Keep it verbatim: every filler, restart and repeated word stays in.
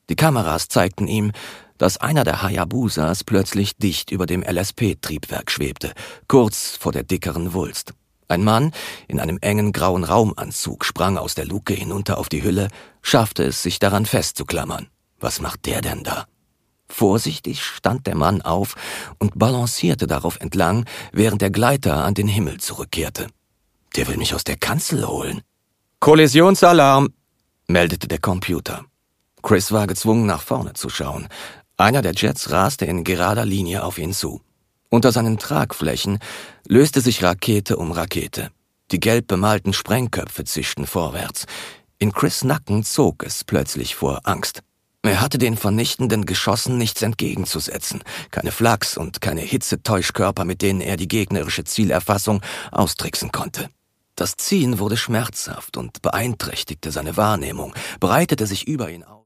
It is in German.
Die Kameras zeigten ihm, dass einer der Hayabusas plötzlich dicht über dem L S P-Triebwerk schwebte, kurz vor der dickeren Wulst. Ein Mann in einem engen grauen Raumanzug sprang aus der Luke hinunter auf die Hülle, schaffte es, sich daran festzuklammern. Was macht der denn da? Vorsichtig stand der Mann auf und balancierte darauf entlang, während der Gleiter an den Himmel zurückkehrte. Der will mich aus der Kanzel holen. »Kollisionsalarm«, meldete der Computer. Chris war gezwungen, nach vorne zu schauen. Einer der Jets raste in gerader Linie auf ihn zu. Unter seinen Tragflächen löste sich Rakete um Rakete. Die gelb bemalten Sprengköpfe zischten vorwärts. In Chris' Nacken zog es plötzlich vor Angst. Er hatte den vernichtenden Geschossen nichts entgegenzusetzen. Keine Flaks und keine Hitzetäuschkörper, mit denen er die gegnerische Zielerfassung austricksen konnte. Das Ziehen wurde schmerzhaft und beeinträchtigte seine Wahrnehmung, breitete sich über ihn aus.